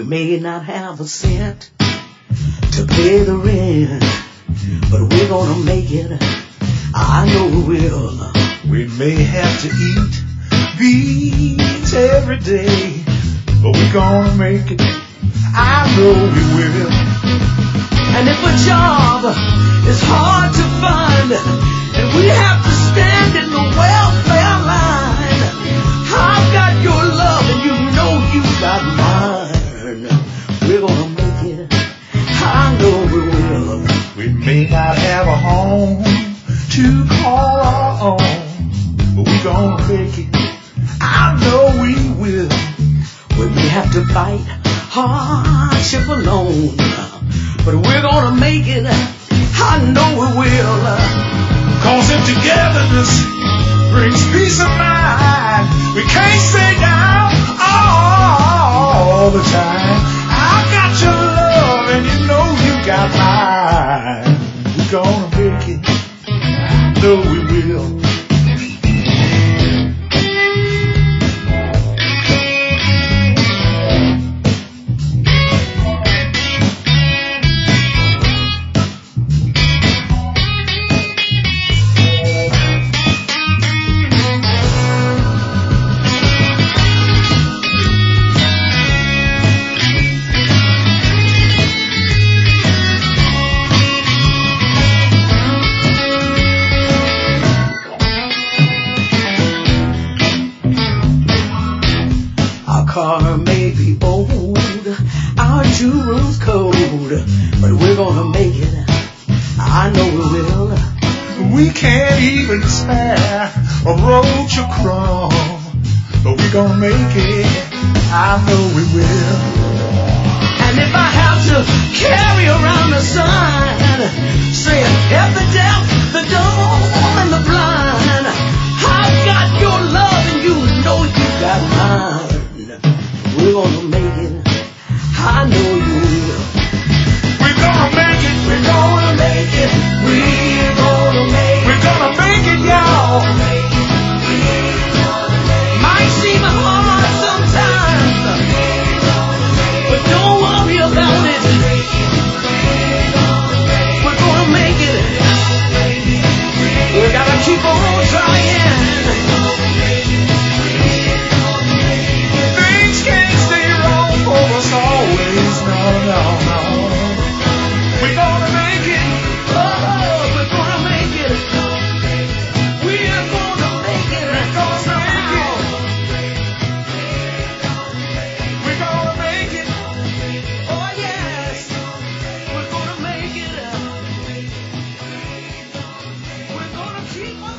may not have a cent to pay the rent, but we're gonna make it. I know we will. We may have to eat beans every day, but we're gonna make it. I know we will. And if a job is hard to find, and we have to stand in the welfare line, I've got your love and you know you got mine. We're gonna make it. I know we will. We may not have a home to call our own, but we're gonna make it. I know we will. We may have to fight hardship alone, but we're gonna make it. I know we will. 'Cause if togetherness brings peace of mind, we can't stay down all the time. I got your love and you know you got mine. We're gonna make it. I know we will. Car may be old, our jewels cold, but we're gonna make it. I know we will. We can't even spare a roach or crumb, but we're gonna make it. I know we will. And if I have to carry around a sign saying F the deaf, the dumb, and the blind, I've got your love and you know you got mine. We're gonna make it. I know you will. We're gonna make it. We're gonna make it. We're gonna make it. We're gonna make it, y'all. Might seem hard sometimes, but don't worry about it. We're gonna make it. We gotta keep on trying. Always, no. We're gonna make it. Oh, we're gonna make it. We're gonna make it. We're gonna make it. We're gonna make it. Oh, yes. We're gonna make it. We're gonna keep on.